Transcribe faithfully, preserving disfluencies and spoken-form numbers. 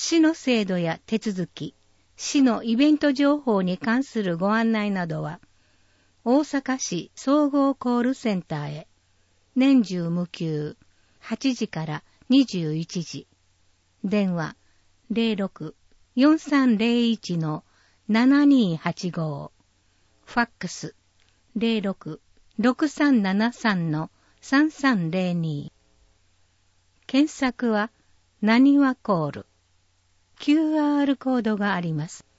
市の制度や手続き、市のイベント情報に関するご案内などは、大阪市総合コールセンターへ、年中無休、はちじからにじゅういちじ、電話 ゼロろく よんさんゼロいち のななにーはちご、ファックス ゼロろく ろくさんななさん のさんさんゼロに、検索はなにわコール、キューアール コードがあります。